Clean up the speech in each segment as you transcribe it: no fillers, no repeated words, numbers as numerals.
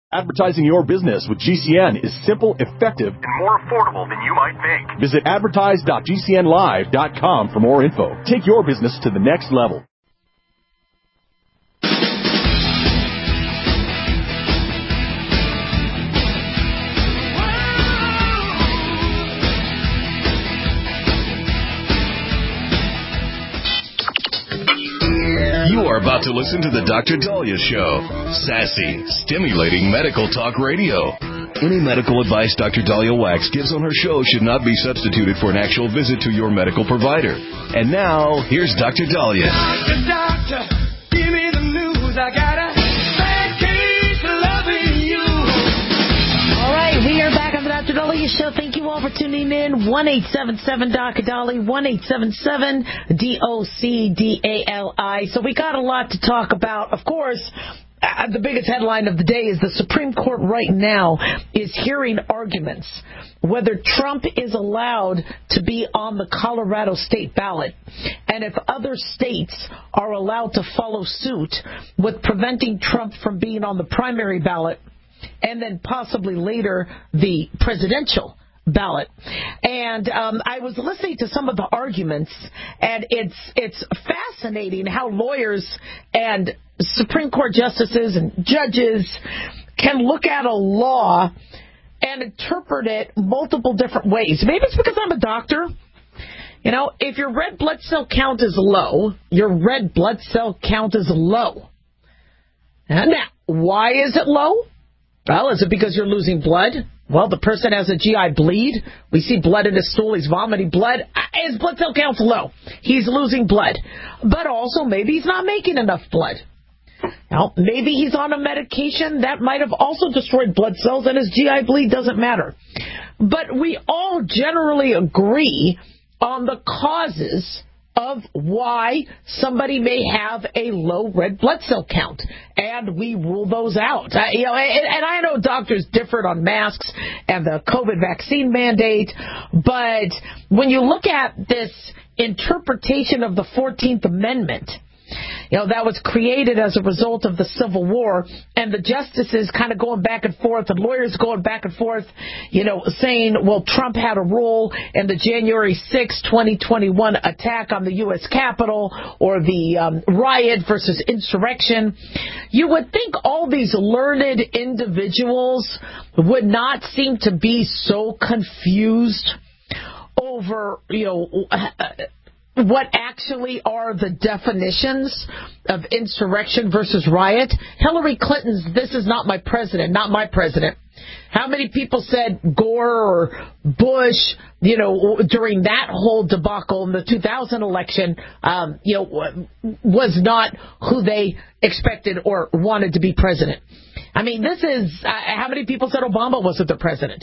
Advertising your business with GCN is simple, effective, and more affordable than you might think. Visit advertise.gcnlive.com for more info. Take your business to the next level. You are about to listen to the Dr. Daliah Show. Sassy, stimulating medical talk radio. Any medical advice Dr. Daliah Wax gives on her show should not be substituted for an actual visit to your medical provider. And now, here's Dr. Daliah. Doctor, give me the news. I got a bad case of loving you. All right, we are back on the Dr. Daliah Show. Thank you all for tuning in. 1-877-Dr. 1-877-DOCDALI. So we got a lot to talk about. Of course, the biggest headline of the day is the Supreme Court right now is hearing arguments whether Trump is allowed to be on the Colorado state ballot and if other states are allowed to follow suit with preventing Trump from being on the primary ballot and then possibly later the presidential ballot. And I was listening to some of the arguments, and it's fascinating how lawyers and Supreme Court justices and judges can look at a law and interpret it multiple different ways. Maybe it's because I'm a doctor. You know, if your red blood cell count is low, your red blood cell count is low. And now, why is it low? Well, is it because you're losing blood? Well, the person has a GI bleed. We see blood in his stool. He's vomiting blood. His blood cell count's low. He's losing blood. But also, maybe he's not making enough blood. Now, maybe he's on a medication that might have also destroyed blood cells, and his GI bleed doesn't matter. But we all generally agree on the causes of why somebody may have a low red blood cell count, and we rule those out. And I know doctors differed on masks and the COVID vaccine mandate, but when you look at this interpretation of the 14th Amendment, that was created as a result of the Civil War, and the justices kind of going back and forth, and lawyers going back and forth, saying, well, Trump had a role in the January 6, 2021 attack on the U.S. Capitol, or the riot versus insurrection. You would think all these learned individuals would not seem to be so confused over, what actually are the definitions of insurrection versus riot. Hillary Clinton's "this is not my president," not my president. How many people said Gore or Bush, during that whole debacle in the 2000 election, was not who they expected or wanted to be president? I mean, this is, how many people said Obama wasn't the president?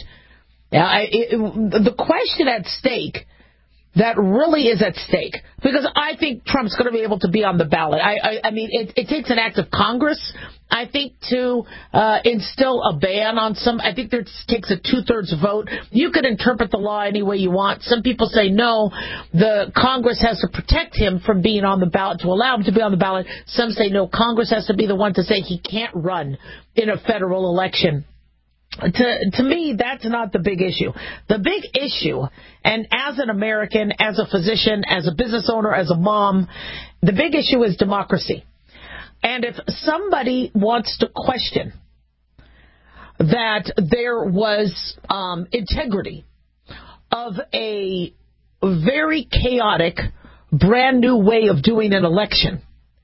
The question at stake that really is at stake, because I think Trump's going to be able to be on the ballot. I mean, it takes an act of Congress, I think, to instill a ban on some. I think there takes a 2/3 vote. You can interpret the law any way you want. Some people say no, the Congress has to protect him from being on the ballot to allow him to be on the ballot. Some say no, Congress has to be the one to say he can't run in a federal election. To me, that's not the big issue. The big issue, and as an American, as a physician, as a business owner, as a mom, the big issue is democracy. And if somebody wants to question that there was integrity of a very chaotic, brand new way of doing an election,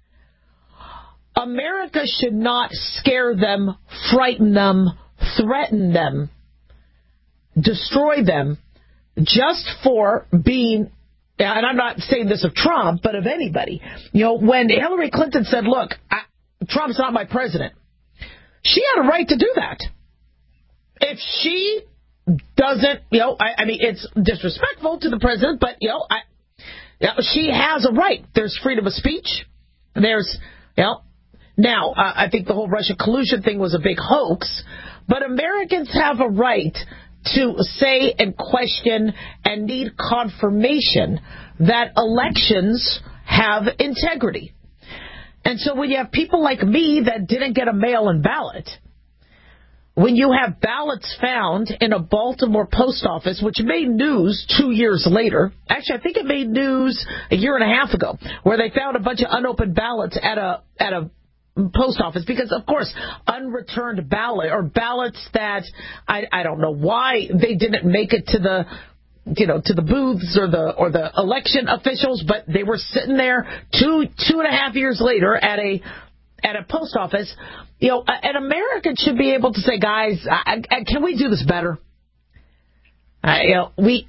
America should not scare them, frighten them, threaten them, destroy them, just for being, and I'm not saying this of Trump, but of anybody. When Hillary Clinton said, look, Trump's not my president, she had a right to do that. If she doesn't, I mean, it's disrespectful to the president, but, she has a right. There's freedom of speech. There's, now, I think the whole Russia collusion thing was a big hoax, but Americans have a right to say and question and need confirmation that elections have integrity. And so when you have people like me that didn't get a mail-in ballot, when you have ballots found in a Baltimore post office, which made news 2 years later. Actually, I think it made news a year and a half ago, where they found a bunch of unopened ballots at a post office because, of course, unreturned ballot or ballots that I don't know why they didn't make it to the booths or the election officials, but they were sitting there two and a half years later at a post office. An American should be able to say, guys, can we do this better? Are we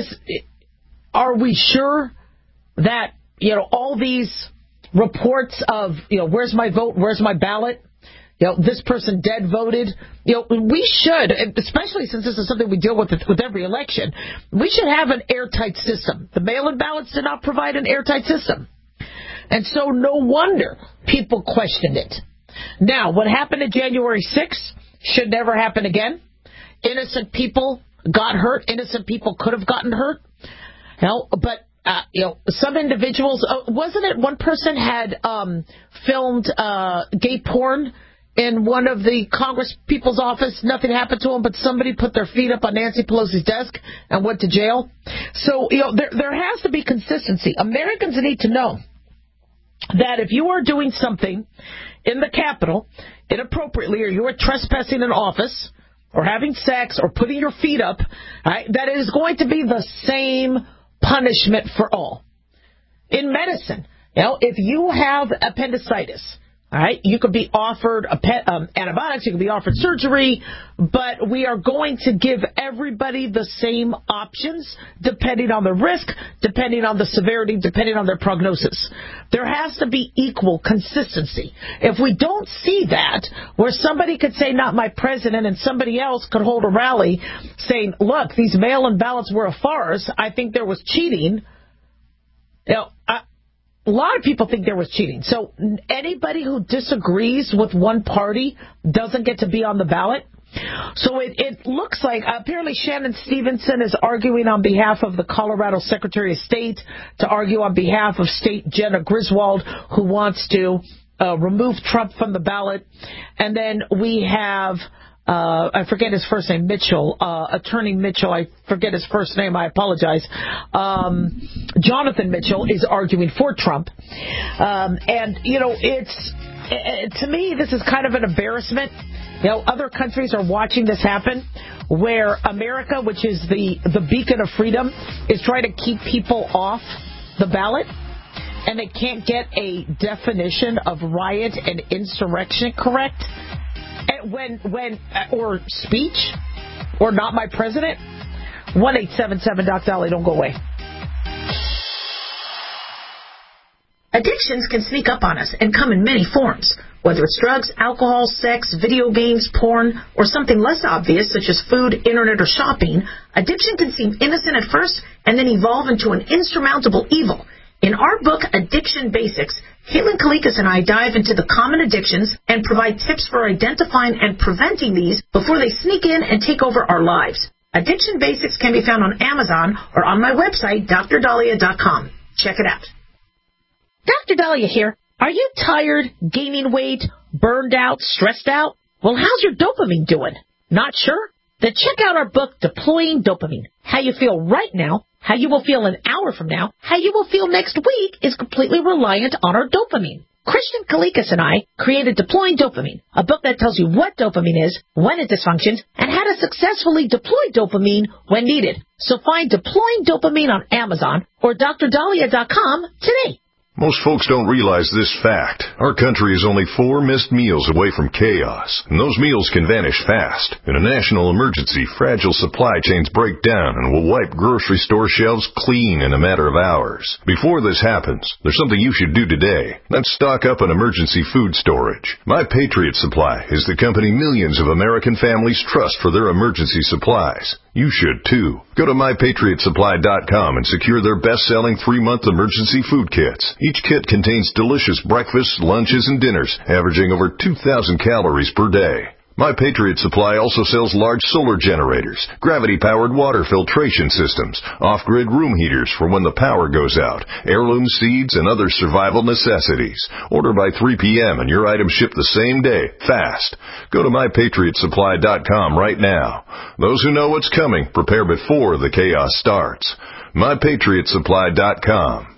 sure that all these reports of where's my vote, where's my ballot, this person dead voted, we should, especially since this is something we deal with every election, we should have an airtight system. The mail-in ballots did not provide an airtight system. And so no wonder people questioned it. Now, what happened on January 6th should never happen again. Innocent people got hurt. Innocent people could have gotten hurt. But some individuals, wasn't it one person had filmed gay porn in one of the Congress people's office? Nothing happened to them, but somebody put their feet up on Nancy Pelosi's desk and went to jail. So, there has to be consistency. Americans need to know that if you are doing something in the Capitol inappropriately, or you are trespassing in office, or having sex, or putting your feet up, right, that it is going to be the same punishment for all. In medicine, if you have appendicitis, all right, you could be offered antibiotics, you could be offered surgery, but we are going to give everybody the same options depending on the risk, depending on the severity, depending on their prognosis. There has to be equal consistency. If we don't see that, where somebody could say, not my president, and somebody else could hold a rally saying, look, these mail-in ballots were a farce, I think there was cheating, a lot of people think there was cheating. So anybody who disagrees with one party doesn't get to be on the ballot. So it looks like apparently Shannon Stevenson is arguing on behalf of the Colorado Secretary of State to argue on behalf of State Jenna Griswold, who wants to remove Trump from the ballot. And then we have I forget his first name, Mitchell, Attorney Mitchell, I forget his first name, I apologize. Jonathan Mitchell is arguing for Trump. And, to me, this is kind of an embarrassment. Other countries are watching this happen, where America, which is the beacon of freedom, is trying to keep people off the ballot. And they can't get a definition of riot and insurrection correct. Or speech, or not my president. 1-877-DOC-DOLLY, don't go away. Addictions can sneak up on us and come in many forms, whether it's drugs, alcohol, sex, video games, porn, or something less obvious such as food, internet, or shopping. Addiction can seem innocent at first and then evolve into an insurmountable evil. In our book, Addiction Basics, Caitlin Kalikas and I dive into the common addictions and provide tips for identifying and preventing these before they sneak in and take over our lives. Addiction Basics can be found on Amazon or on my website, DrDahlia.com. Check it out. Dr. Dahlia here. Are you tired, gaining weight, burned out, stressed out? Well, how's your dopamine doing? Not sure? Then check out our book, Deploying Dopamine. How you feel right now, how you will feel an hour from now, how you will feel next week is completely reliant on our dopamine. Christian Kalikas and I created Deploying Dopamine, a book that tells you what dopamine is, when it dysfunctions, and how to successfully deploy dopamine when needed. So find Deploying Dopamine on Amazon or DrDahlia.com today. Most folks don't realize this fact. Our country is only 4 missed meals away from chaos, and those meals can vanish fast. In a national emergency, fragile supply chains break down and will wipe grocery store shelves clean in a matter of hours. Before this happens, there's something you should do today. That's stock up on emergency food storage. My Patriot Supply is the company millions of American families trust for their emergency supplies. You should, too. Go to MyPatriotSupply.com and secure their best-selling 3-month emergency food kits. Each kit contains delicious breakfasts, lunches, and dinners, averaging over 2,000 calories per day. My Patriot Supply also sells large solar generators, gravity-powered water filtration systems, off-grid room heaters for when the power goes out, heirloom seeds, and other survival necessities. Order by 3 p.m. and your items ship the same day, fast. Go to MyPatriotSupply.com right now. Those who know what's coming, prepare before the chaos starts. MyPatriotSupply.com.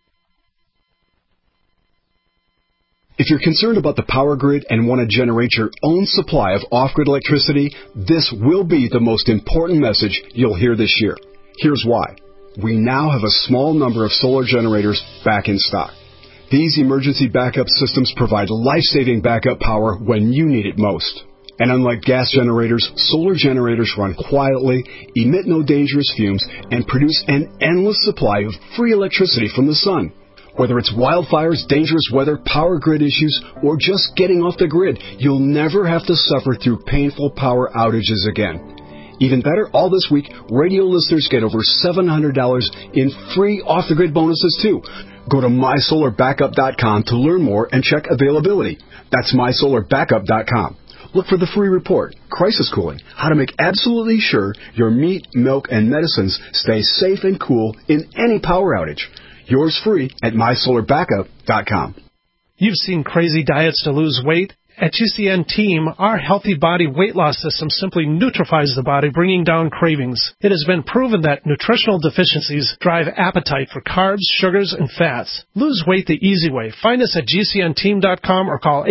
If you're concerned about the power grid and want to generate your own supply of off-grid electricity, this will be the most important message you'll hear this year. Here's why. We now have a small number of solar generators back in stock. These emergency backup systems provide life-saving backup power when you need it most. And unlike gas generators, solar generators run quietly, emit no dangerous fumes, and produce an endless supply of free electricity from the sun. Whether it's wildfires, dangerous weather, power grid issues, or just getting off the grid, you'll never have to suffer through painful power outages again. Even better, all this week, radio listeners get over $700 in free off-the-grid bonuses, too. Go to MySolarBackup.com to learn more and check availability. That's MySolarBackup.com. Look for the free report, Crisis Cooling, how to make absolutely sure your meat, milk, and medicines stay safe and cool in any power outage. Yours free at MySolarBackup.com. You've seen crazy diets to lose weight. At GCN Team, our Healthy Body Weight Loss System simply neutralizes the body, bringing down cravings. It has been proven that nutritional deficiencies drive appetite for carbs, sugars, and fats. Lose weight the easy way. Find us at GCNteam.com or call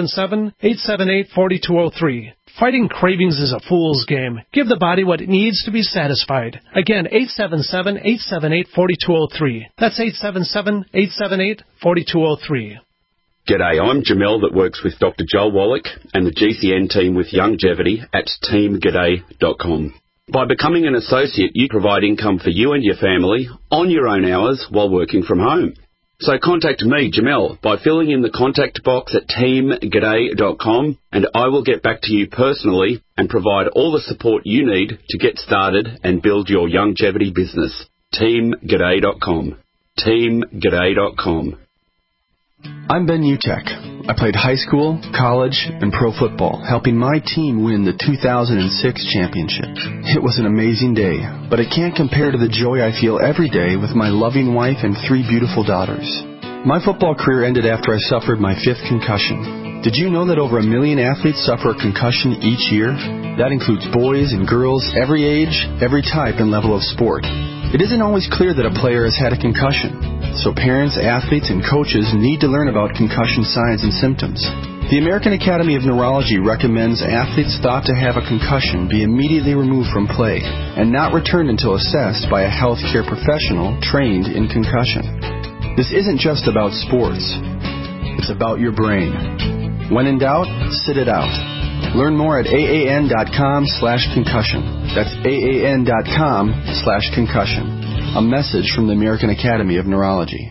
877-878-4203. Fighting cravings is a fool's game. Give the body what it needs to be satisfied. Again, 877-878-4203. That's 877-878-4203. G'day, I'm Jamel that works with Dr. Joel Wallach and the GCN team with Longevity at teamg'day.com. By becoming an associate, you provide income for you and your family on your own hours while working from home. So contact me, Jamel, by filling in the contact box at teamg'day.com, and I will get back to you personally and provide all the support you need to get started and build your longevity business. teamg'day.com. teamg'day.com. I'm Ben Utek. I played high school, college, and pro football, helping my team win the 2006 championship. It was an amazing day, but it can't compare to the joy I feel every day with my loving wife and 3 beautiful daughters. My football career ended after I suffered my 5th concussion. Did you know that over 1 million athletes suffer a concussion each year? That includes boys and girls, every age, every type and level of sport. It isn't always clear that a player has had a concussion, so parents, athletes, and coaches need to learn about concussion signs and symptoms. The American Academy of Neurology recommends athletes thought to have a concussion be immediately removed from play and not returned until assessed by a healthcare professional trained in concussion. This isn't just about sports. It's about your brain. When in doubt, sit it out. Learn more at AAN.com/concussion. That's AAN.com/concussion. A message from the American Academy of Neurology.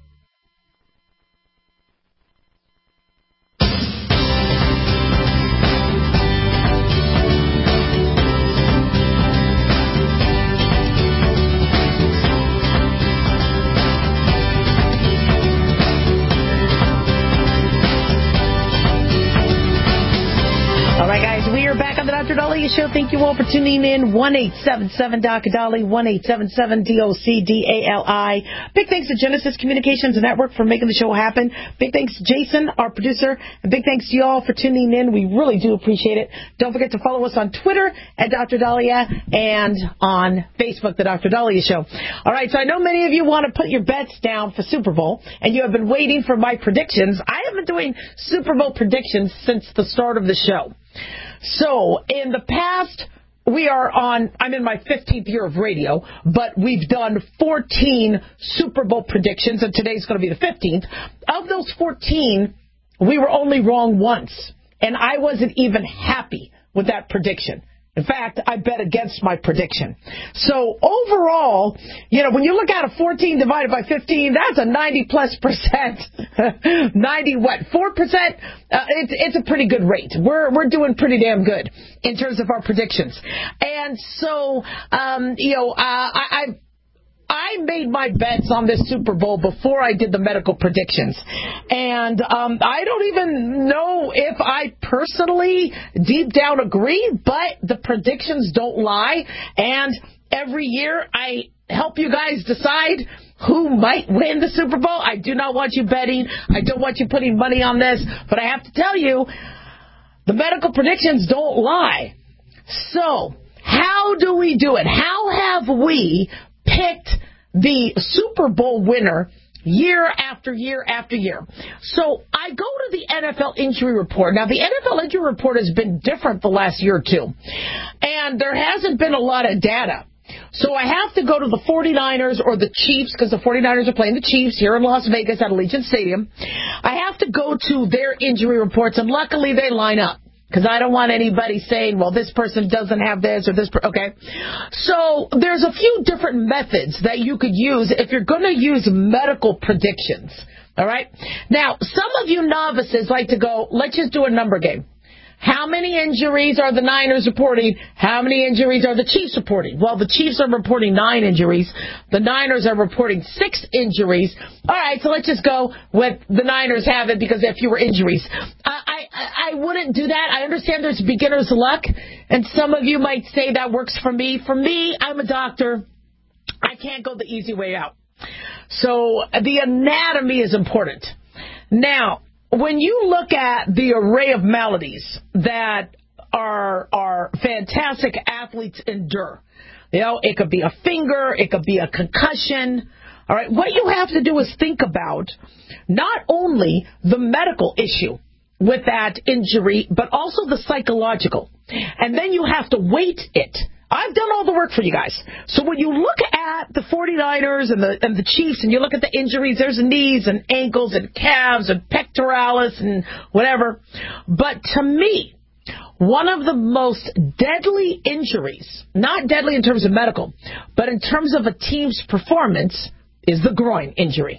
Show. Thank you all for tuning in. 1-877-Dr. Dolly, 1-877-DOC-DALI. Big thanks to Genesis Communications Network for making the show happen. Big thanks to Jason, our producer, and big thanks to you all for tuning in. We really do appreciate it. Don't forget to follow us on Twitter at Dr. Dahlia and on Facebook, The Dr. Dahlia Show. All right, so I know many of you want to put your bets down for Super Bowl, and you have been waiting for my predictions. I have been doing Super Bowl predictions since the start of the show. So, in the past, I'm in my 15th year of radio, but we've done 14 Super Bowl predictions, and today's going to be the 15th. Of those 14, we were only wrong once, and I wasn't even happy with that prediction. In fact, I bet against my prediction. So overall, when you look at a 14 divided by 15, that's a 90+%. 90 what? 4%? It's a pretty good rate. We're doing pretty damn good in terms of our predictions. And so, I made my bets on this Super Bowl before I did the medical predictions. And I don't even know if I personally deep down agree, but the predictions don't lie. And every year I help you guys decide who might win the Super Bowl. I do not want you betting. I don't want you putting money on this. But I have to tell you, the medical predictions don't lie. So, how do we do it? How have we picked the Super Bowl winner year after year after year? So, I go to the NFL injury report. Now, the NFL injury report has been different the last year or two. And there hasn't been a lot of data. So I have to go to the 49ers or the Chiefs, because the 49ers are playing the Chiefs here in Las Vegas at Allegiant Stadium. I have to go to their injury reports, and luckily they line up, because I don't want anybody saying, well, this person doesn't have this or this. Okay. So there's a few different methods that you could use if you're going to use medical predictions. All right. Now, some of you novices like to go, let's just do a number game. How many injuries are the Niners reporting? How many injuries are the Chiefs reporting? Well, the Chiefs are reporting 9 injuries. The Niners are reporting 6 injuries. All right, so let's just go with the Niners have it because they have fewer injuries. I wouldn't do that. I understand there's beginner's luck, and some of you might say that works for me. For me, I'm a doctor. I can't go the easy way out. So the anatomy is important. Now, when you look at the array of maladies that our fantastic athletes endure, it could be a finger, it could be a concussion. All right, what you have to do is think about not only the medical issue with that injury, but also the psychological. And then you have to weight it. I've done all the work for you guys. So when you look at the 49ers and the Chiefs and you look at the injuries, there's knees and ankles and calves and pectoralis and whatever. But to me, one of the most deadly injuries, not deadly in terms of medical, but in terms of a team's performance, is the groin injury.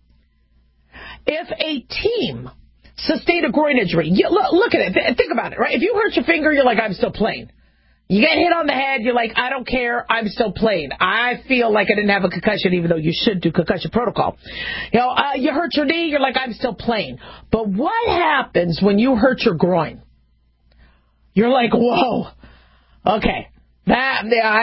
If a team sustained a groin injury, look at it, think about it, right? If you hurt your finger, you're like, I'm still playing. You get hit on the head, you're like, I don't care, I'm still playing. I feel like I didn't have a concussion, even though you should do concussion protocol. You hurt your knee, you're like, I'm still playing. But what happens when you hurt your groin? You're like, whoa, okay, that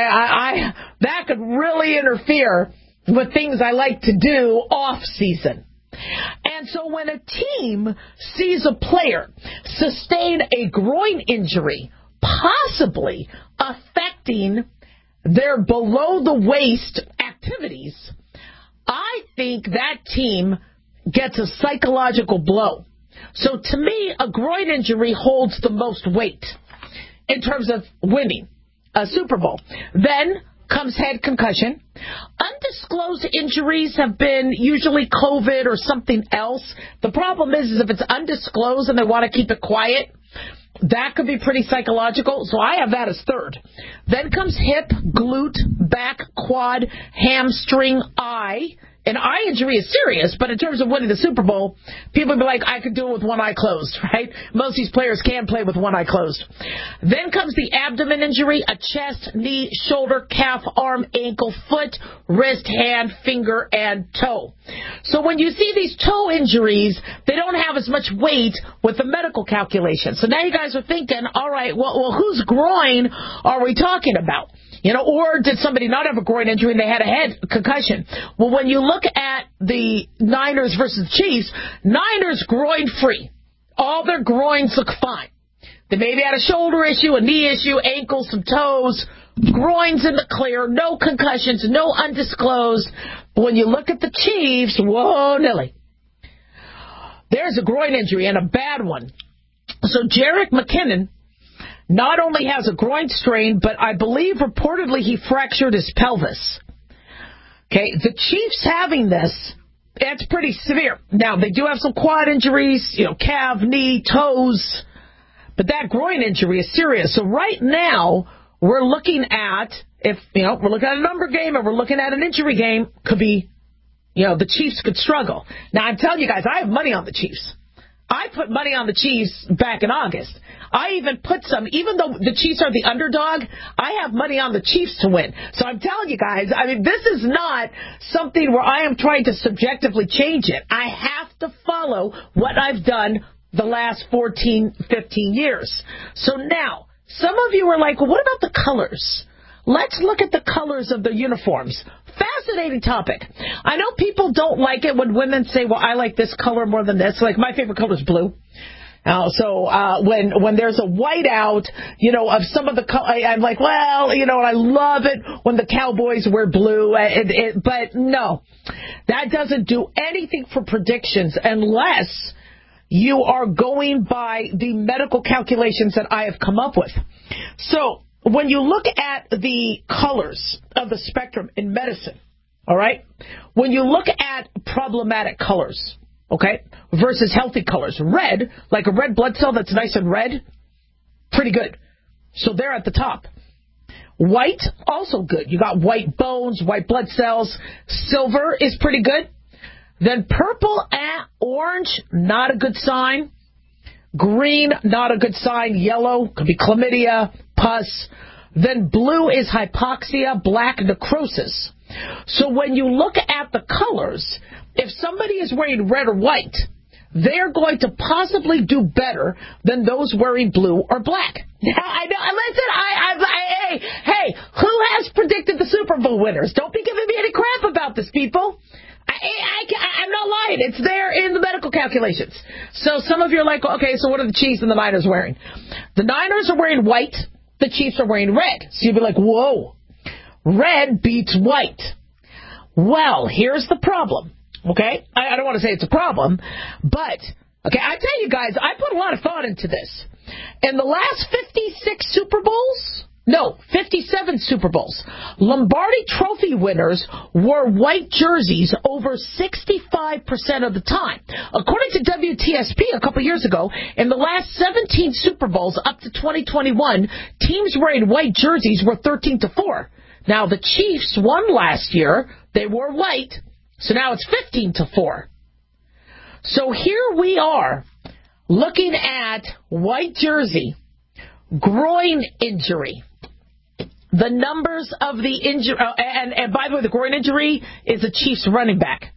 could really interfere with things I like to do off season. And so when a team sees a player sustain a groin injury, possibly affecting their below-the-waist activities, I think that team gets a psychological blow. So to me, a groin injury holds the most weight in terms of winning a Super Bowl. Then comes head concussion. Undisclosed injuries have been usually COVID or something else. The problem is if it's undisclosed and they want to keep it quiet, that could be pretty psychological, so I have that as third. Then comes hip, glute, back, quad, hamstring, eye. An eye injury is serious, but in terms of winning the Super Bowl, people would be like, I could do it with one eye closed, right? Most of these players can play with one eye closed. Then comes the abdomen injury, a chest, knee, shoulder, calf, arm, ankle, foot, wrist, hand, finger, and toe. So when you see these toe injuries, they don't have as much weight with the medical calculation. So now you guys are thinking, all right, well whose groin are we talking about? Or did somebody not have a groin injury and they had a head concussion? Well, when you look at the Niners versus Chiefs, Niners groin free. All their groins look fine. They maybe had a shoulder issue, a knee issue, ankles, some toes, groins in the clear, no concussions, no undisclosed. But when you look at the Chiefs, whoa, Nilly. There's a groin injury and a bad one. So Jerick McKinnon not only has a groin strain, but I believe reportedly he fractured his pelvis. Okay, the Chiefs having this, that's pretty severe. Now, they do have some quad injuries, calf, knee, toes, but that groin injury is serious. So right now, we're looking at, we're looking at a number game and we're looking at an injury game, could be, the Chiefs could struggle. Now, I'm telling you guys, I have money on the Chiefs. I put money on the Chiefs back in August. I even put some, even though the Chiefs are the underdog, I have money on the Chiefs to win. So I'm telling you guys, I mean, this is not something where I am trying to subjectively change it. I have to follow what I've done the last 14, 15 years. So now, some of you are like, well, what about the colors? Let's look at the colors of the uniforms. Fascinating topic. I know people don't like it when women say, well, I like this color more than this. Like, my favorite color is blue. When there's a whiteout, of some of the color, I'm like, well, and I love it when the Cowboys wear blue. But no, that doesn't do anything for predictions unless you are going by the medical calculations that I have come up with. So when you look at the colors of the spectrum in medicine, all right, when you look at problematic colors, okay, versus healthy colors, red, like a red blood cell that's nice and red, pretty good. So they're at the top. White, also good. You got white bones, white blood cells. Silver is pretty good. Then purple and orange, not a good sign. Green, not a good sign. Yellow, could be chlamydia, pus. Then blue is hypoxia, black necrosis. So when you look at the colors, if somebody is wearing red or white, they're going to possibly do better than those wearing blue or black. Now, I know. Listen, hey, who has predicted the Super Bowl winners? Don't be giving me any crap about this, people. I'm not lying. It's there in the medical calculations. So some of you are like, okay, so what are the Chiefs and the Niners wearing? The Niners are wearing white. The Chiefs are wearing red. So you'll be like, whoa, red beats white. Well, here's the problem, okay? I don't want to say it's a problem, but, okay, I tell you guys, I put a lot of thought into this. In the last 57 Super Bowls, Lombardi Trophy winners wore white jerseys over 65% of the time. According to WTSP a couple years ago, in the last 17 Super Bowls up to 2021, teams wearing white jerseys were 13-4. Now, the Chiefs won last year. They wore white, so now it's 15-4. So here we are looking at white jersey, groin injury. The numbers of the injury, and by the way, the groin injury is a Chiefs running back.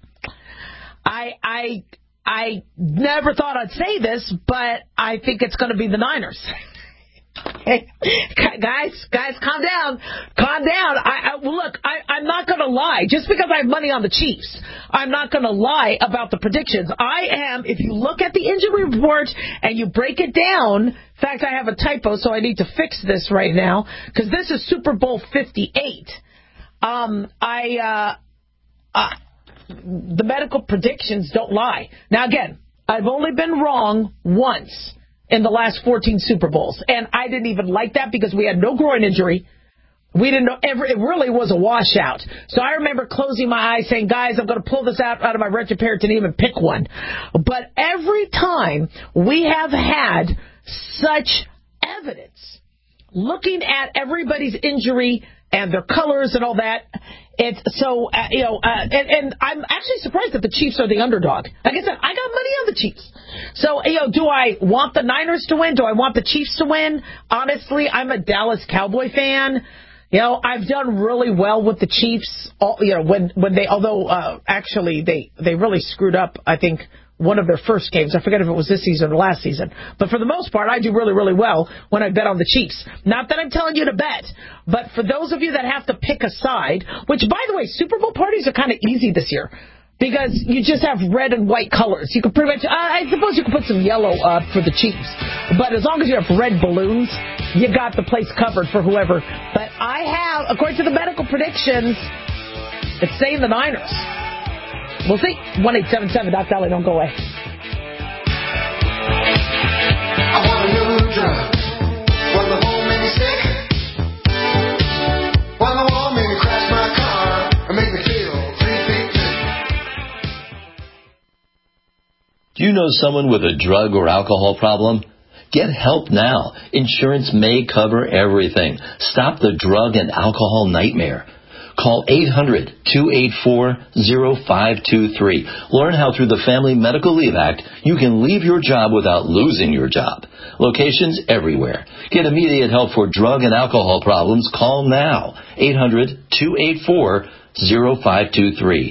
I never thought I'd say this, but I think it's going to be the Niners. Hey, guys, calm down. Look, I'm not going to lie. Just because I have money on the Chiefs, I'm not going to lie about the predictions. If you look at the injury report and you break it down, in fact, I have a typo, so I need to fix this right now, because this is Super Bowl 58. The medical predictions don't lie. Now, again, I've only been wrong once in the last 14 Super Bowls. And I didn't even like that because we had no groin injury. We didn't know, it really was a washout. So I remember closing my eyes saying, guys, I'm going to pull this out of my retroperitoneum and pick one. But every time we have had such evidence, looking at everybody's injury and their colors and all that, it's so, and I'm actually surprised that the Chiefs are the underdog. Like I said, I got money on the Chiefs. So, do I want the Niners to win? Do I want the Chiefs to win? Honestly, I'm a Dallas Cowboy fan. I've done really well with the Chiefs, actually they really screwed up, I think, one of their first games. I forget if it was this season or last season. But for the most part, I do really, really well when I bet on the Chiefs. Not that I'm telling you to bet, but for those of you that have to pick a side, which, by the way, Super Bowl parties are kind of easy this year because you just have red and white colors. You could pretty much, I suppose you could put some yellow up for the Chiefs. But as long as you have red balloons, you got the place covered for whoever. But I have, according to the medical predictions, it's saying the Niners. We'll see. 1-877 Doc Dolly. Don't go away. I want a new drug. When the home made me sick. When the wall made me crash my car and make me feel 3 feet thick. Do you know someone with a drug or alcohol problem? Get help now. Insurance may cover everything. Stop the drug and alcohol nightmare. Call 800-284-0523. Learn how through the Family Medical Leave Act, you can leave your job without losing your job. Locations everywhere. Get immediate help for drug and alcohol problems. Call now. 800-284-0523.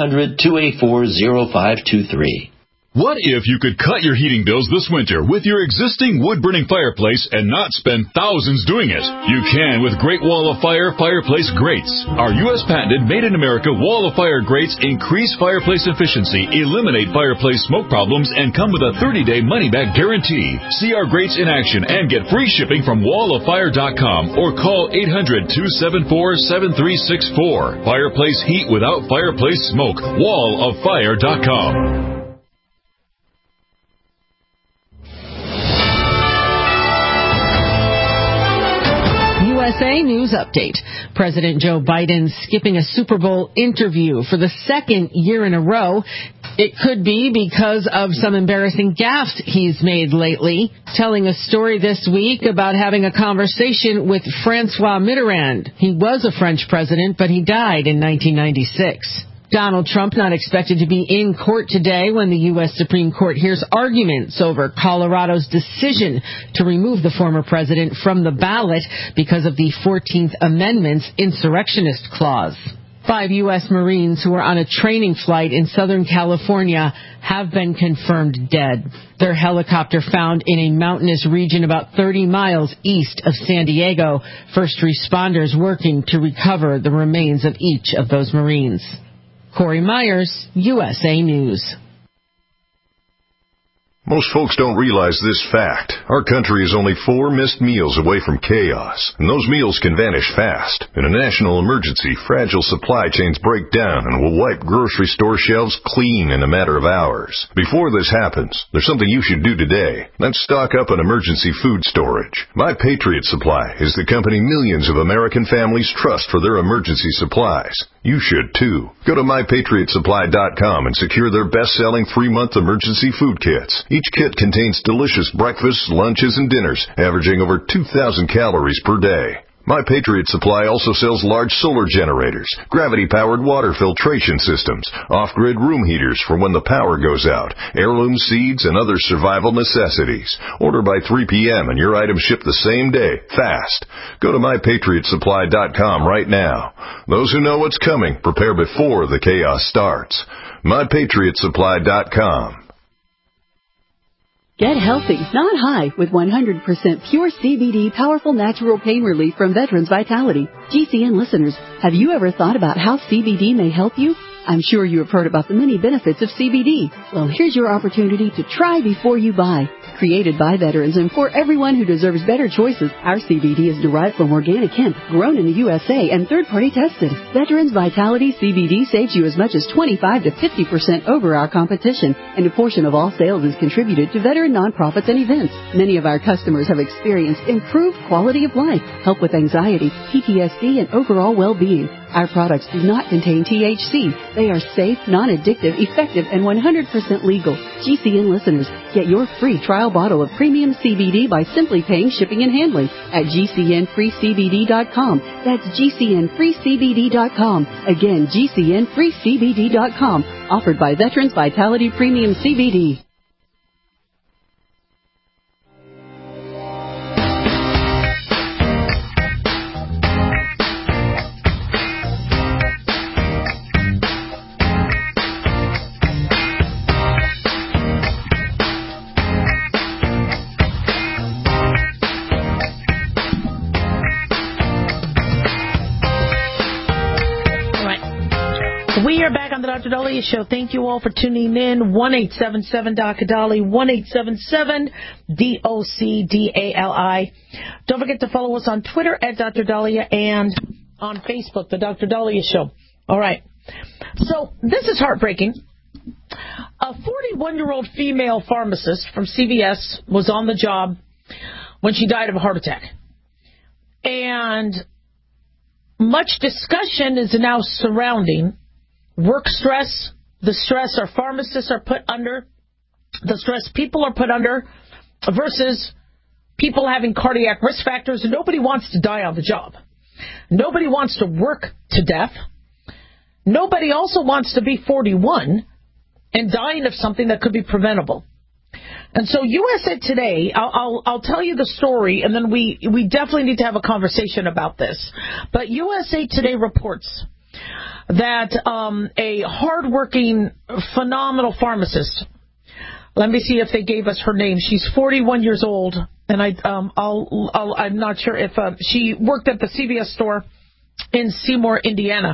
800-284-0523. What if you could cut your heating bills this winter with your existing wood-burning fireplace and not spend thousands doing it? You can with Great Wall of Fire fireplace grates. Our U.S. patented made-in-America Wall of Fire grates increase fireplace efficiency, eliminate fireplace smoke problems, and come with a 30-day money-back guarantee. See our grates in action and get free shipping from walloffire.com or call 800-274-7364. Fireplace heat without fireplace smoke. walloffire.com. USA News Update. President Joe Biden skipping a Super Bowl interview for the second year in a row. It could be because of some embarrassing gaffes he's made lately. Telling a story this week about having a conversation with Francois Mitterrand. He was a French president, but he died in 1996. Donald Trump not expected to be in court today when the U.S. Supreme Court hears arguments over Colorado's decision to remove the former president from the ballot because of the 14th Amendment's insurrectionist clause. 5 U.S. Marines who were on a training flight in Southern California have been confirmed dead. Their helicopter found in a mountainous region about 30 miles east of San Diego. First responders working to recover the remains of each of those Marines. Corey Myers, USA News. Most folks don't realize this fact. Our country is only 4 missed meals away from chaos, and those meals can vanish fast. In a national emergency, fragile supply chains break down and will wipe grocery store shelves clean in a matter of hours. Before this happens, there's something you should do today. That's stock up on emergency food storage. My Patriot Supply is the company millions of American families trust for their emergency supplies. You should, too. Go to MyPatriotSupply.com and secure their best-selling 3-month emergency food kits. Each kit contains delicious breakfasts, lunches, and dinners, averaging over 2,000 calories per day. My Patriot Supply also sells large solar generators, gravity-powered water filtration systems, off-grid room heaters for when the power goes out, heirloom seeds, and other survival necessities. Order by 3 p.m. and your items ship the same day, fast. Go to MyPatriotSupply.com right now. Those who know what's coming, prepare before the chaos starts. MyPatriotSupply.com. Get healthy, not high, with 100% pure CBD powerful natural pain relief from Veterans Vitality. GCN listeners, have you ever thought about how CBD may help you? I'm sure you have heard about the many benefits of CBD. Well, here's your opportunity to try before you buy. Created by veterans and for everyone who deserves better choices, our CBD is derived from organic hemp, grown in the USA and third-party tested. Veterans Vitality CBD saves you as much as 25 to 50% over our competition, and a portion of all sales is contributed to veteran nonprofits and events. Many of our customers have experienced improved quality of life, help with anxiety, PTSD, and overall well-being. Our products do not contain THC. They are safe, non-addictive, effective, and 100% legal. GCN listeners, get your free trial bottle of premium CBD by simply paying shipping and handling at GCNFreeCBD.com. That's GCNFreeCBD.com. Again, GCNFreeCBD.com. Offered by Veterans Vitality Premium CBD. We are back on the Dr. Daliah Show. Thank you all for tuning in. 1-877-Dr. 1-877-DOCDALI. Don't forget to follow us on Twitter at Dr. Daliah and on Facebook, the Dr. Daliah Show. All right. So this is heartbreaking. A 41-year-old female pharmacist from CVS was on the job when she died of a heart attack. And much discussion is now surrounding work stress, the stress our pharmacists are put under, the stress people are put under, versus people having cardiac risk factors, and nobody wants to die on the job. Nobody wants to work to death. Nobody also wants to be 41 and dying of something that could be preventable. And so USA Today, I'll tell you the story, and then we definitely need to have a conversation about this. But USA Today reports that a hardworking, phenomenal pharmacist, let me see if they gave us her name. She's 41 years old, and I'm not sure if she worked at the CVS store in Seymour, Indiana.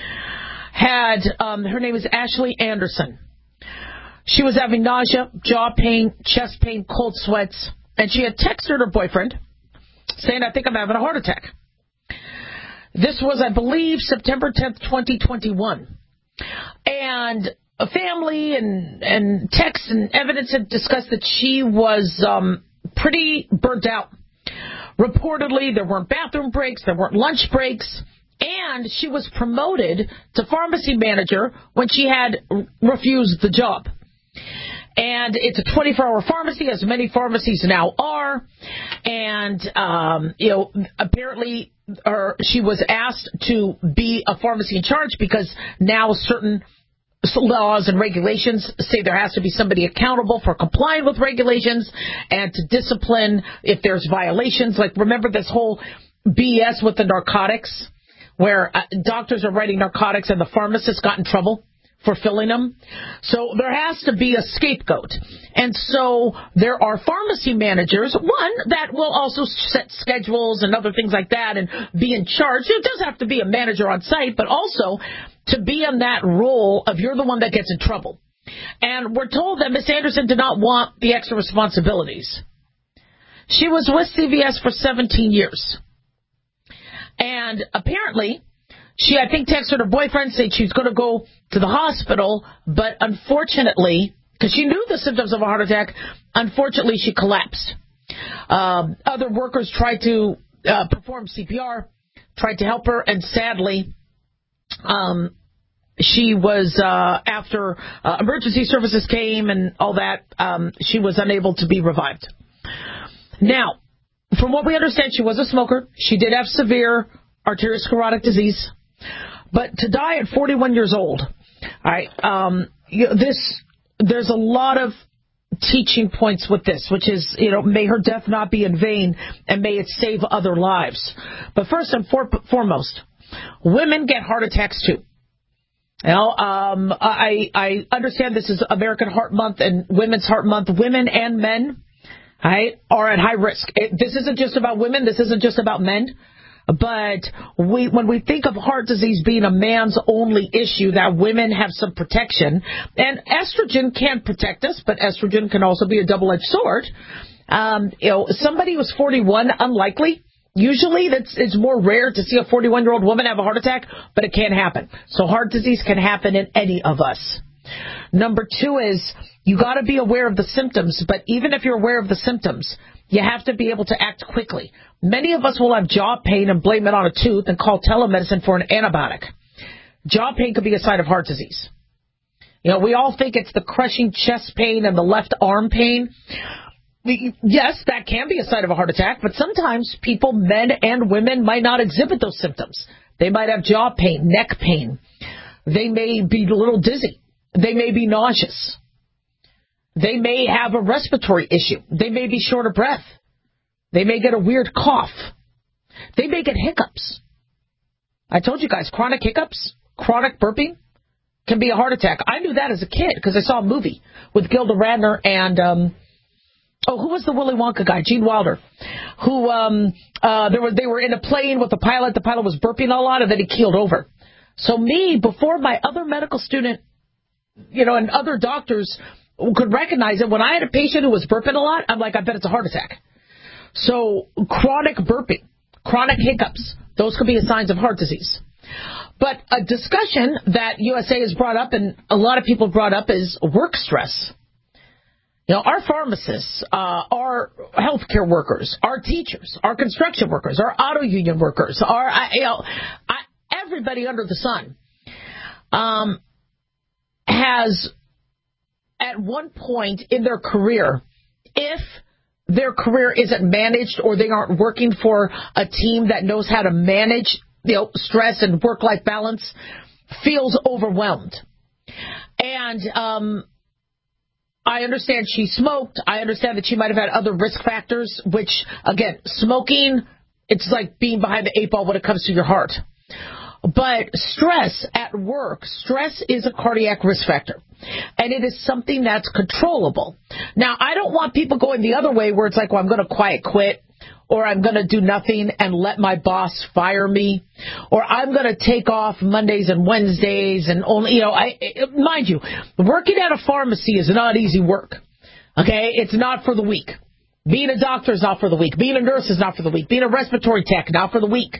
Her name is Ashley Anderson. She was having nausea, jaw pain, chest pain, cold sweats, and she had texted her boyfriend saying, I think I'm having a heart attack. This was, I believe, September 10th, 2021. And a family and texts and evidence had discussed that she was pretty burnt out. Reportedly, there weren't bathroom breaks, there weren't lunch breaks, and she was promoted to pharmacy manager when she had refused the job. And it's a 24-hour pharmacy, as many pharmacies now are. And, apparently she was asked to be a pharmacy in charge because now certain laws and regulations say there has to be somebody accountable for complying with regulations and to discipline if there's violations. Like, remember this whole BS with the narcotics where doctors are writing narcotics and the pharmacist got in trouble for filling them? So there has to be a scapegoat. And so there are pharmacy managers, one, that will also set schedules and other things like that and be in charge. It does have to be a manager on site, but also to be in that role of you're the one that gets in trouble. And we're told that Miss Anderson did not want the extra responsibilities. She was with CVS for 17 years. And apparently, she, I think, texted her boyfriend saying she's going to go to the hospital, but unfortunately, because she knew the symptoms of a heart attack, unfortunately she collapsed. Other workers tried to perform CPR, tried to help her, and sadly, she was, after emergency services came and all that, she was unable to be revived. Now, from what we understand, she was a smoker. She did have severe arteriosclerotic disease. But to die at 41 years old, all right, there's a lot of teaching points with this, which is, may her death not be in vain and may it save other lives. But first and foremost, women get heart attacks too. I understand this is American Heart Month and Women's Heart Month. Women and men, right, are at high risk. This isn't just about women. This isn't just about men. But when we think of heart disease being a man's only issue, that women have some protection. And estrogen can protect us, but estrogen can also be a double-edged sword. Somebody who's 41, unlikely. Usually it's more rare to see a 41-year-old woman have a heart attack, but it can happen. So heart disease can happen in any of us. Number two is you got to be aware of the symptoms, but even if you're aware of the symptoms, you have to be able to act quickly. Many of us will have jaw pain and blame it on a tooth and call telemedicine for an antibiotic. Jaw pain could be a sign of heart disease. We all think it's the crushing chest pain and the left arm pain. Yes, that can be a sign of a heart attack, but sometimes people, men and women, might not exhibit those symptoms. They might have jaw pain, neck pain. They may be a little dizzy. They may be nauseous. They may have a respiratory issue. They may be short of breath. They may get a weird cough. They may get hiccups. I told you guys, chronic hiccups, chronic burping can be a heart attack. I knew that as a kid because I saw a movie with Gilda Radner and, who was the Willy Wonka guy? Gene Wilder. Who, they were in a plane with a pilot. The pilot was burping a lot and then he keeled over. So me, before my other medical student, and other doctors could recognize it, when I had a patient who was burping a lot, I'm like, I bet it's a heart attack. So chronic burping, chronic hiccups, those could be signs of heart disease. But a discussion that USA has brought up and a lot of people brought up is work stress. Our pharmacists, our healthcare workers, our teachers, our construction workers, our auto union workers, everybody under the sun has, at one point in their career, if their career isn't managed or they aren't working for a team that knows how to manage, stress and work-life balance, feels overwhelmed. And I understand she smoked. I understand that she might have had other risk factors, which, again, smoking, it's like being behind the 8 ball when it comes to your heart. But stress at work, stress is a cardiac risk factor. And it is something that's controllable. Now, I don't want people going the other way where it's like, well, I'm going to quiet quit, or I'm going to do nothing and let my boss fire me, or I'm going to take off Mondays and Wednesdays and only, mind you, working at a pharmacy is not easy work. Okay? It's not for the weak. Being a doctor is not for the weak. Being a nurse is not for the weak. Being a respiratory tech, not for the weak.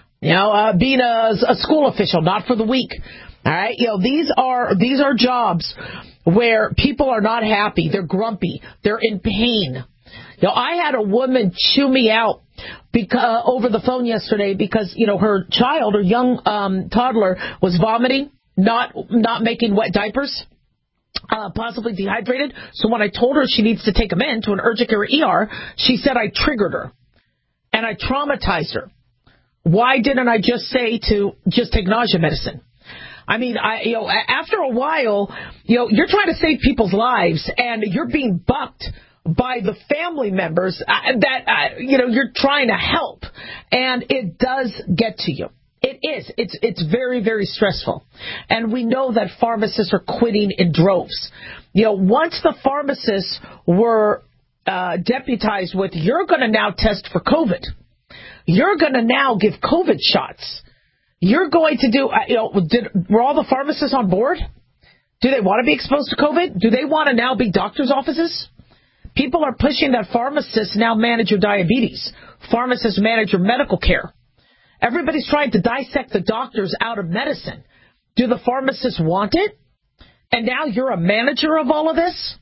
Being a school official, not for the weak. All right? These are jobs where people are not happy. They're grumpy. They're in pain. I had a woman chew me out over the phone yesterday because, her child, her young toddler, was vomiting, not making wet diapers, possibly dehydrated. So when I told her she needs to take him in to an urgent care ER, she said I triggered her and I traumatized her. Why didn't I just say to just take nausea medicine? I mean, after a while, you're trying to save people's lives and you're being bucked by the family members that you're trying to help, and it does get to you. It is. It's very, very stressful, and we know that pharmacists are quitting in droves. Once the pharmacists were deputized with, you're going to now test for COVID. You're going to now give COVID shots. You're going to do, were all the pharmacists on board? Do they want to be exposed to COVID? Do they want to now be doctors' offices? People are pushing that pharmacists now manage your diabetes. Pharmacists manage your medical care. Everybody's trying to dissect the doctors out of medicine. Do the pharmacists want it? And now you're a manager of all of this?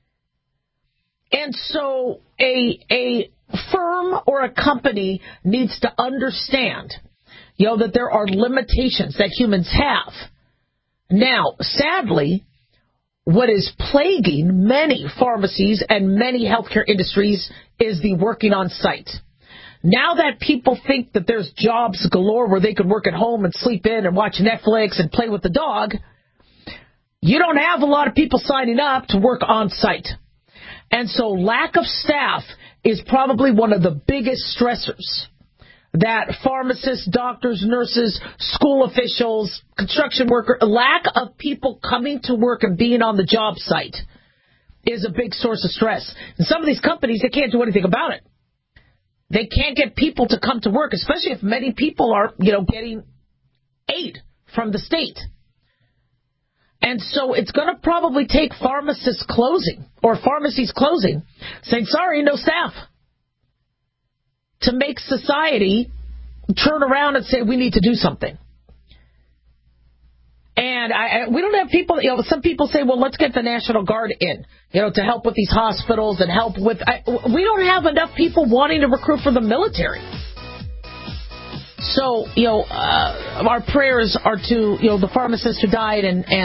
And so a firm or a company needs to understand, that there are limitations that humans have. Now, sadly, what is plaguing many pharmacies and many healthcare industries is the working on site. Now that people think that there's jobs galore where they could work at home and sleep in and watch Netflix and play with the dog, you don't have a lot of people signing up to work on site. And so lack of staff is probably one of the biggest stressors that pharmacists, doctors, nurses, school officials, construction workers, lack of people coming to work and being on the job site is a big source of stress. And some of these companies, they can't do anything about it. They can't get people to come to work, especially if many people are, getting aid from the state. And so it's going to probably take pharmacists closing or pharmacies closing, saying, sorry, no staff, to make society turn around and say we need to do something. And we don't have people, some people say, well, let's get the National Guard in, to help with these hospitals and help with, we don't have enough people wanting to recruit for the military. So, our prayers are to, the pharmacists who died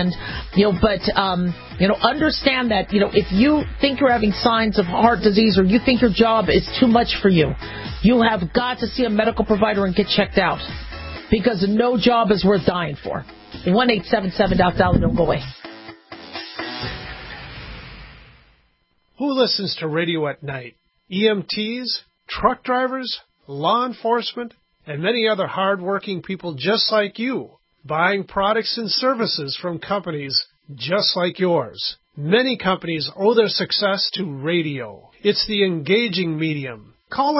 understand that, if you think you're having signs of heart disease or you think your job is too much for you, you have got to see a medical provider and get checked out because no job is worth dying for. 1-877-DOC-DOLLAR, don't go away. Who listens to radio at night? EMTs, truck drivers, law enforcement, and many other hard-working people just like you, buying products and services from companies just like yours. Many companies owe their success to radio. It's the engaging medium. Call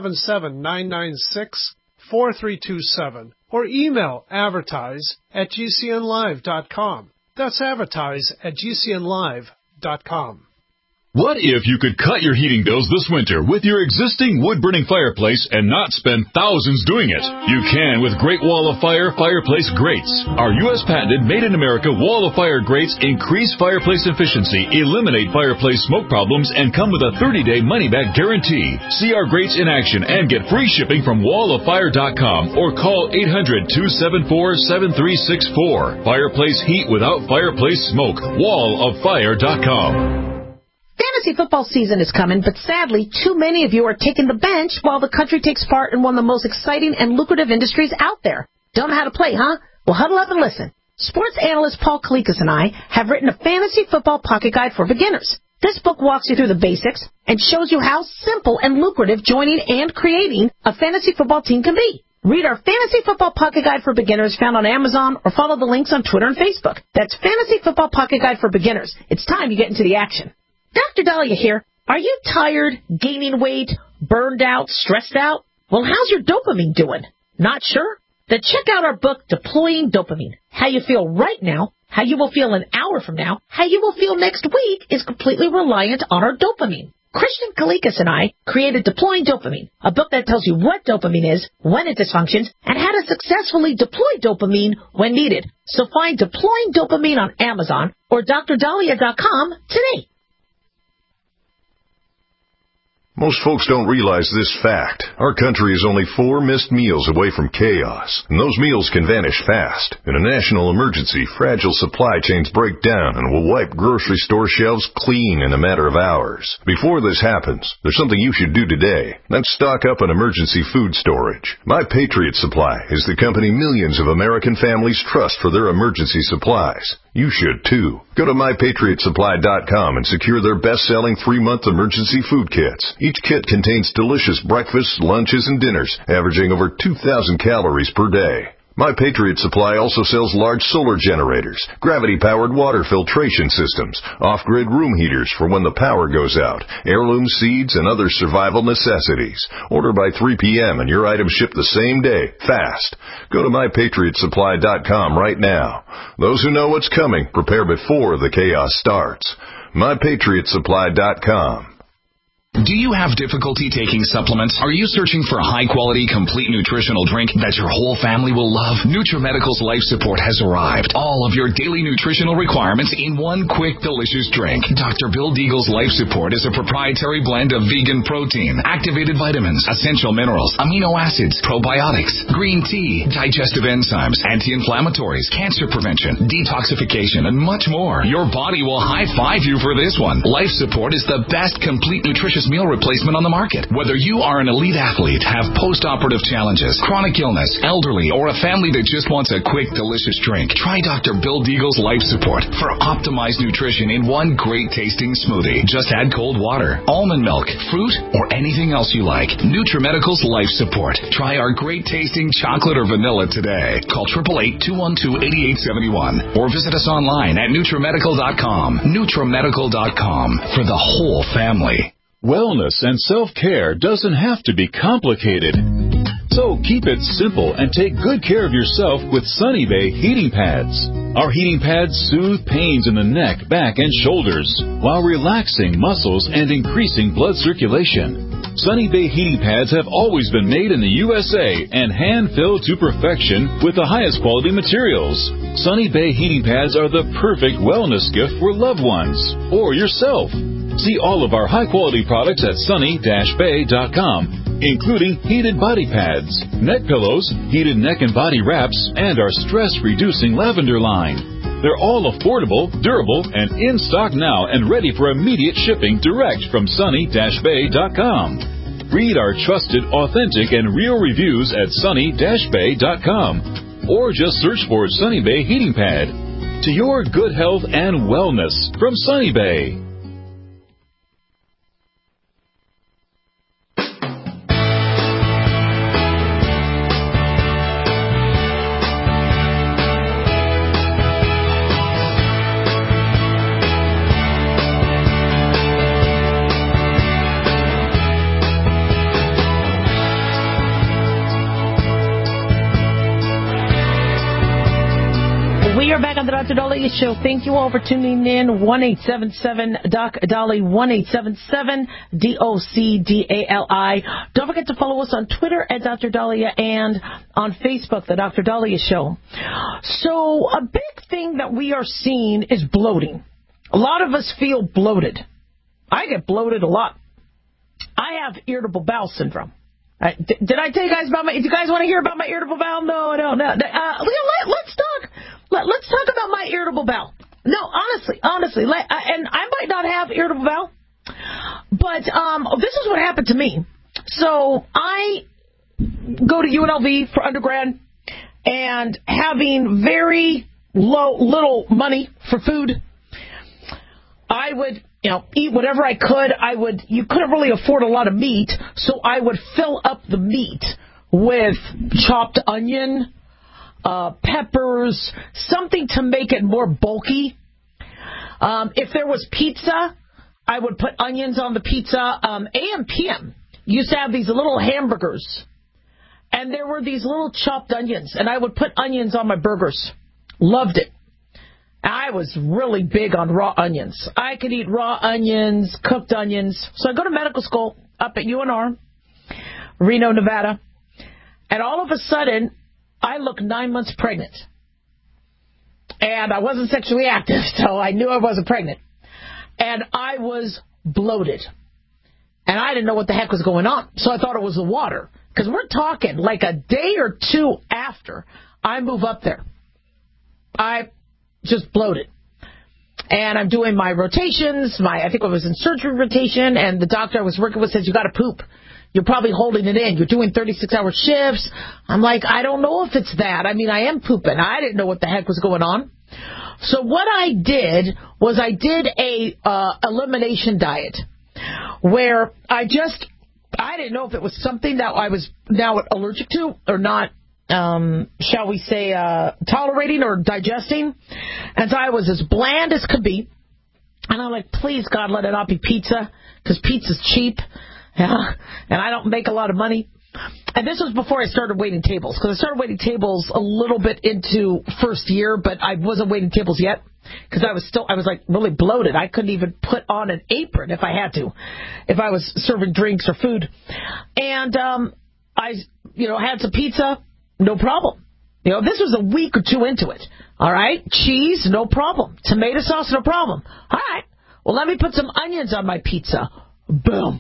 877-996-4327 or email advertise@gcnlive.com. That's advertise@gcnlive.com. What if you could cut your heating bills this winter with your existing wood-burning fireplace and not spend thousands doing it? You can with Great Wall of Fire fireplace grates. Our U.S. patented made-in-America Wall of Fire grates increase fireplace efficiency, eliminate fireplace smoke problems, and come with a 30-day money-back guarantee. See our grates in action and get free shipping from walloffire.com or call 800-274-7364. Fireplace heat without fireplace smoke. walloffire.com. fantasy football season is coming, but sadly, too many of you are taking the bench while the country takes part in one of the most exciting and lucrative industries out there. Don't know how to play, huh? Well, huddle up and listen. Sports analyst Paul Kalikas and I have written a fantasy football pocket guide for beginners. This book walks you through the basics and shows you how simple and lucrative joining and creating a fantasy football team can be. Read our Fantasy Football Pocket Guide for Beginners found on Amazon or follow the links on Twitter and Facebook. That's Fantasy Football Pocket Guide for Beginners. It's time you get into the action. Dr. Dahlia here. Are you tired, gaining weight, burned out, stressed out? Well, how's your dopamine doing? Not sure? Then check out our book, Deploying Dopamine. How you feel right now, how you will feel an hour from now, how you will feel next week is completely reliant on our dopamine. Christian Kalikas and I created Deploying Dopamine, a book that tells you what dopamine is, when it dysfunctions, and how to successfully deploy dopamine when needed. So find Deploying Dopamine on Amazon or drdahlia.com today. Most folks don't realize this fact. Our country is only 4 missed meals away from chaos, and those meals can vanish fast. In a national emergency, fragile supply chains break down and will wipe grocery store shelves clean in a matter of hours. Before this happens, there's something you should do today. That's stock up on emergency food storage. My Patriot Supply is the company millions of American families trust for their emergency supplies. You should, too. Go to MyPatriotSupply.com and secure their best-selling 3-month emergency food kits. Each kit contains delicious breakfasts, lunches, and dinners, averaging over 2,000 calories per day. My Patriot Supply also sells large solar generators, gravity-powered water filtration systems, off-grid room heaters for when the power goes out, heirloom seeds, and other survival necessities. Order by 3 p.m. and your items ship the same day, fast. Go to MyPatriotSupply.com right now. Those who know what's coming, prepare before the chaos starts. MyPatriotSupply.com. Do you have difficulty taking supplements? Are you searching for a high-quality, complete nutritional drink that your whole family will love? NutriMedical's Life Support has arrived. All of your daily nutritional requirements in one quick, delicious drink. Dr. Bill Deagle's Life Support is a proprietary blend of vegan protein, activated vitamins, essential minerals, amino acids, probiotics, green tea, digestive enzymes, anti-inflammatories, cancer prevention, detoxification, and much more. Your body will high-five you for this one. Life Support is the best complete nutritious meal replacement on the market. Whether you are an elite athlete, have post-operative challenges, chronic illness, elderly, or a family that just wants a quick, delicious drink, try Dr. Bill Deagle's Life Support for optimized nutrition in one great-tasting smoothie. Just add cold water, almond milk, fruit, or anything else you like. NutriMedical's Life Support. Try our great-tasting chocolate or vanilla today. Call 888-212-8871 or visit us online at NutriMedical.com. NutriMedical.com for the whole family. Wellness and self-care doesn't have to be complicated. So keep it simple and take good care of yourself with Sunny Bay heating pads. Our heating pads soothe pains in the neck, back, and shoulders while relaxing muscles and increasing blood circulation. Sunny Bay heating pads have always been made in the USA and hand-filled to perfection with the highest quality materials. Sunny Bay heating pads are the perfect wellness gift for loved ones or yourself. See all of our high-quality products at sunny-bay.com, including heated body pads, neck pillows, heated neck and body wraps, and our stress-reducing lavender line. They're all affordable, durable, and in stock now and ready for immediate shipping direct from sunny-bay.com. Read our trusted, authentic, and real reviews at sunny-bay.com or just search for Sunny Bay Heating Pad. To your good health and wellness from Sunny Bay. We are back on the Dr. Dahlia Show. Thank you all for tuning in. 1-877-DOC-DALI, 1-877-DOC-DALI. Don't forget to follow us on Twitter at Dr. Dahlia and on Facebook, The Dr. Dahlia Show. So a big thing that we are seeing is bloating. A lot of us feel bloated. I get bloated a lot. I have irritable bowel syndrome. Did I tell you guys about do you guys want to hear about my irritable bowel? No. Let's talk about my irritable bowel. No, honestly, and I might not have irritable bowel, But this is what happened to me. So I go to UNLV for undergrad, and having very little money for food, I would, eat whatever I could. You couldn't really afford a lot of meat, so I would fill up the meat with chopped onion, peppers, something to make it more bulky. If there was pizza, I would put onions on the pizza. AM/PM used to have these little hamburgers, and there were these little chopped onions, and I would put onions on my burgers. Loved it. I was really big on raw onions. I could eat raw onions, cooked onions. So I go to medical school up at UNR, Reno, Nevada, and all of a sudden, I look 9 months pregnant. And I wasn't sexually active, so I knew I wasn't pregnant. And I was bloated. And I didn't know what the heck was going on. So I thought it was the water. Because we're talking like a day or two after I move up there. I just bloated. And I'm doing my rotations. I think I was in surgery rotation. And the doctor I was working with says, you got to poop. You're probably holding it in. You're doing 36-hour shifts. I'm like, I don't know if it's that. I mean, I am pooping. I didn't know what the heck was going on. So what I did was I did a elimination diet where I didn't know if it was something that I was now allergic to or not, shall we say, tolerating or digesting. And so I was as bland as could be. And I'm like, please, God, let it not be pizza, because pizza's cheap. Yeah, and I don't make a lot of money. And this was before I started waiting tables, because I started waiting tables a little bit into first year, but I wasn't waiting tables yet, because I was like really bloated. I couldn't even put on an apron if I had to, if I was serving drinks or food. And I had some pizza, no problem. This was a week or two into it. All right, cheese, no problem. Tomato sauce, no problem. All right, well, let me put some onions on my pizza. Boom.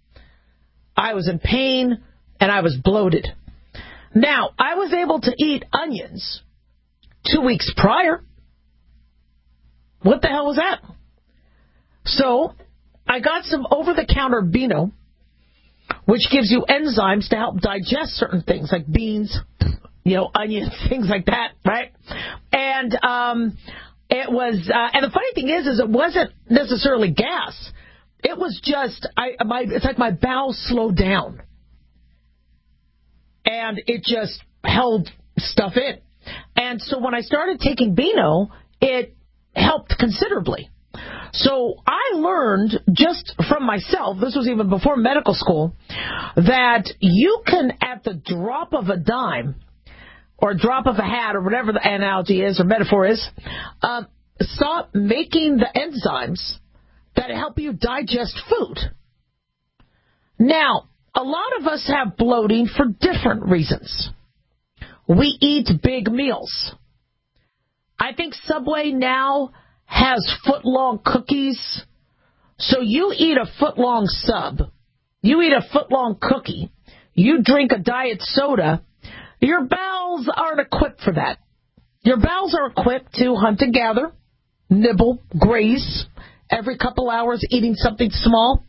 I was in pain, and I was bloated. Now, I was able to eat onions 2 weeks prior. What the hell was that? So, I got some over-the-counter Beano, which gives you enzymes to help digest certain things, like beans, onions, things like that, right? And it was, and the funny thing is it wasn't necessarily gas. It was just, it's like my bowels slowed down. And it just held stuff in. And so when I started taking Beano, it helped considerably. So I learned just from myself, this was even before medical school, that you can, at the drop of a dime, or drop of a hat, or whatever the analogy is, or metaphor is, stop making the enzymes that help you digest food. Now, a lot of us have bloating for different reasons. We eat big meals. I think Subway now has foot-long cookies. So you eat a foot-long sub. You eat a foot-long cookie. You drink a diet soda. Your bowels aren't equipped for that. Your bowels are equipped to hunt and gather, nibble, graze, every couple hours eating something small.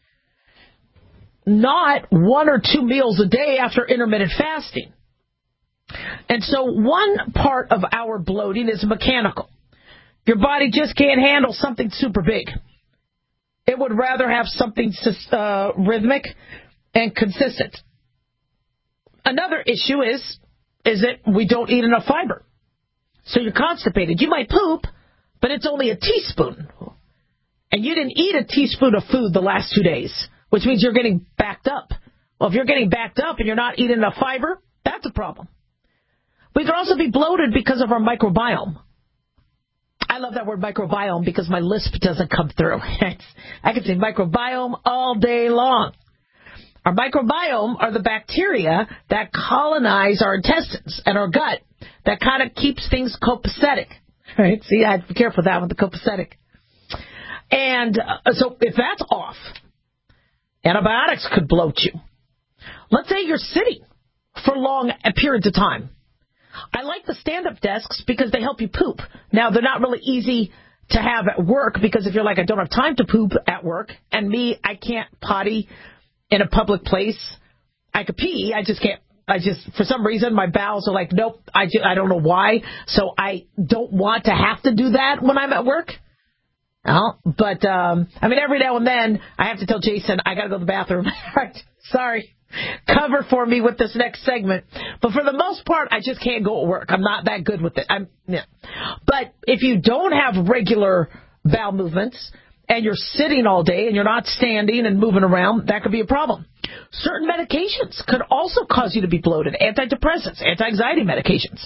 Not 1 or 2 meals a day after intermittent fasting. And so one part of our bloating is mechanical. Your body just can't handle something super big. It would rather have something rhythmic and consistent. Another issue is that we don't eat enough fiber. So you're constipated. You might poop, but it's only a teaspoon. And you didn't eat a teaspoon of food the last 2 days, which means you're getting backed up. Well, if you're getting backed up and you're not eating enough fiber, that's a problem. We could also be bloated because of our microbiome. I love that word microbiome because my lisp doesn't come through. I can say microbiome all day long. Our microbiome are the bacteria that colonize our intestines and our gut that kind of keeps things copacetic. Right? See, I have to be careful with that one, the copacetic. And so if that's off, antibiotics could bloat you. Let's say you're sitting for long periods of time. I like the stand-up desks because they help you poop. Now, they're not really easy to have at work, because if you're like, I don't have time to poop at work, and me, I can't potty in a public place. I could pee, I just can't. For some reason, my bowels are like, nope, I don't know why, so I don't want to have to do that when I'm at work. But every now and then, I have to tell Jason, I got to go to the bathroom. Sorry. Cover for me with this next segment. But for the most part, I just can't go at work. I'm not that good with it. But if you don't have regular bowel movements, and you're sitting all day, and you're not standing and moving around, that could be a problem. Certain medications could also cause you to be bloated. Antidepressants, anti-anxiety medications.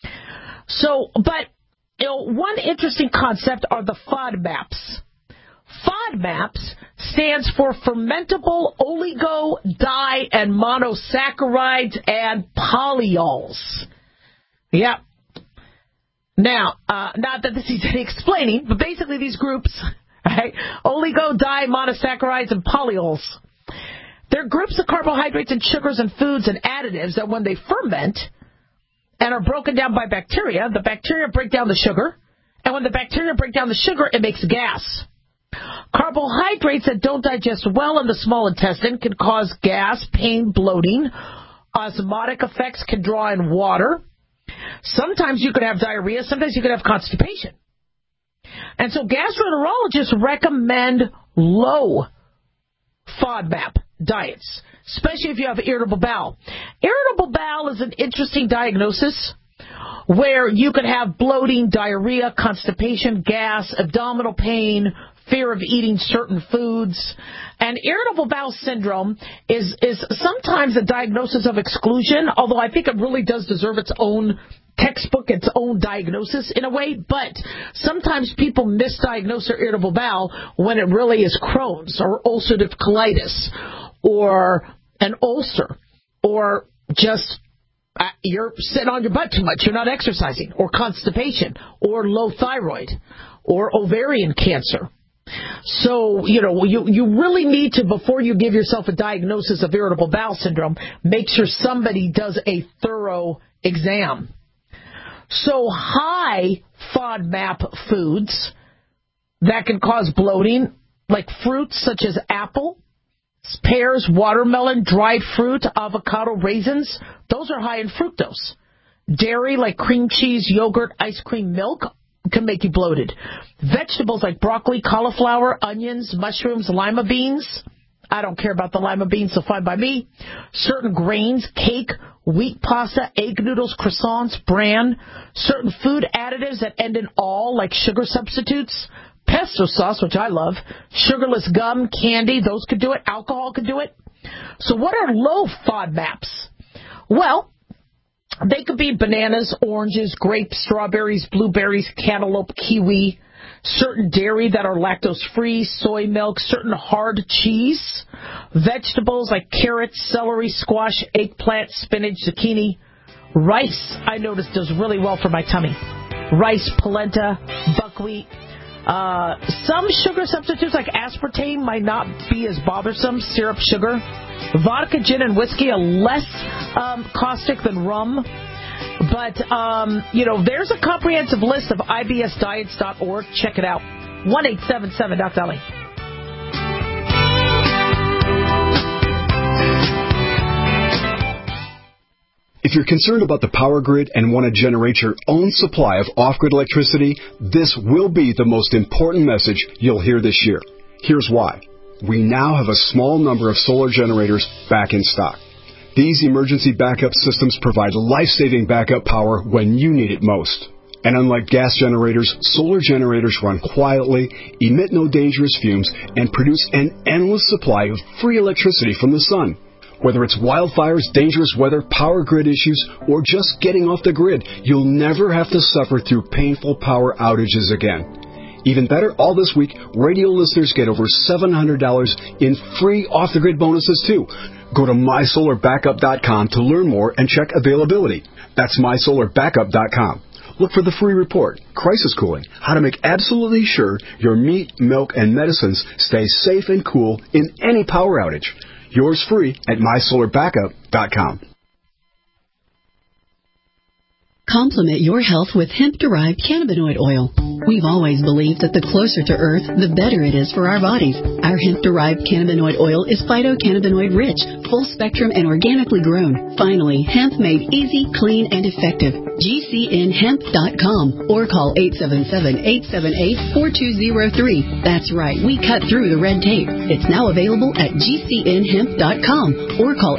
One interesting concept are the FODMAPs. FODMAPs stands for fermentable oligo, di, and monosaccharides and polyols. Yeah. Now, not that this is any explaining, but basically these groups, right? Oligo, di, monosaccharides, and polyols. They're groups of carbohydrates and sugars and foods and additives that when they ferment and are broken down by bacteria, the bacteria break down the sugar. And when the bacteria break down the sugar, it makes gas. Carbohydrates that don't digest well in the small intestine can cause gas, pain, bloating. Osmotic effects can draw in water. Sometimes you could have diarrhea. Sometimes you could have constipation. And so gastroenterologists recommend low FODMAP diets, especially if you have irritable bowel. Irritable bowel is an interesting diagnosis where you could have bloating, diarrhea, constipation, gas, abdominal pain, fear of eating certain foods. And irritable bowel syndrome is sometimes a diagnosis of exclusion, although I think it really does deserve its own textbook, its own diagnosis in a way. But sometimes people misdiagnose their irritable bowel when it really is Crohn's or ulcerative colitis or an ulcer or just you're sitting on your butt too much, you're not exercising, or constipation, or low thyroid, or ovarian cancer. So, you really need to, before you give yourself a diagnosis of irritable bowel syndrome, make sure somebody does a thorough exam. So high FODMAP foods that can cause bloating, like fruits such as apple, pears, watermelon, dried fruit, avocado, raisins, those are high in fructose. Dairy like cream cheese, yogurt, ice cream, milk can make you bloated. Vegetables like broccoli, cauliflower, onions, mushrooms, lima beans. I don't care about the lima beans, so fine by me. Certain grains, cake, wheat pasta, egg noodles, croissants, bran. Certain food additives that end in all, like sugar substitutes. Pesto sauce, which I love. Sugarless gum, candy, those could do it. Alcohol could do it. So what are low FODMAPs? Well, they could be bananas, oranges, grapes, strawberries, blueberries, cantaloupe, kiwi, certain dairy that are lactose-free, soy milk, certain hard cheese, vegetables like carrots, celery, squash, eggplant, spinach, zucchini. Rice, I noticed, does really well for my tummy. Rice, polenta, buckwheat. Some sugar substitutes like aspartame might not be as bothersome, syrup, sugar. Vodka, gin, and whiskey are less caustic than rum. But, there's a comprehensive list of ibsdiets.org. Check it out. 1-877-DOC-DOLLY. If you're concerned about the power grid and want to generate your own supply of off-grid electricity, this will be the most important message you'll hear this year. Here's why. We now have a small number of solar generators back in stock. These emergency backup systems provide life-saving backup power when you need it most. And unlike gas generators, solar generators run quietly, emit no dangerous fumes, and produce an endless supply of free electricity from the sun. Whether it's wildfires, dangerous weather, power grid issues, or just getting off the grid, you'll never have to suffer through painful power outages again. Even better, all this week, radio listeners get over $700 in free off-the-grid bonuses, too. Go to mysolarbackup.com to learn more and check availability. That's mysolarbackup.com. Look for the free report, Crisis Cooling, how to make absolutely sure your meat, milk, and medicines stay safe and cool in any power outage. Yours free at mysolarbackup.com. Complement your health with hemp-derived cannabinoid oil. We've always believed that the closer to Earth, the better it is for our bodies. Our hemp-derived cannabinoid oil is phytocannabinoid-rich, full-spectrum, and organically grown. Finally, hemp made easy, clean, and effective. GCNhemp.com or call 877-878-4203. That's right, we cut through the red tape. It's now available at GCNhemp.com or call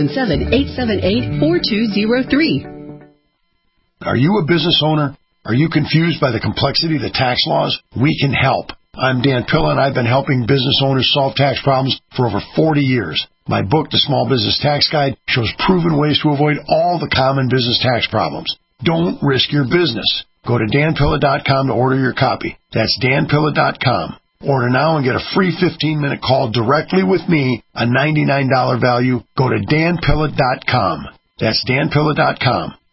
877-878-4203. Are you a business owner? Are you confused by the complexity of the tax laws? We can help. I'm Dan Pilla, and I've been helping business owners solve tax problems for over 40 years. My book, The Small Business Tax Guide, shows proven ways to avoid all the common business tax problems. Don't risk your business. Go to danpilla.com to order your copy. That's danpilla.com. Order now and get a free 15-minute call directly with me, a $99 value. Go to danpilla.com. That's danpilla.com.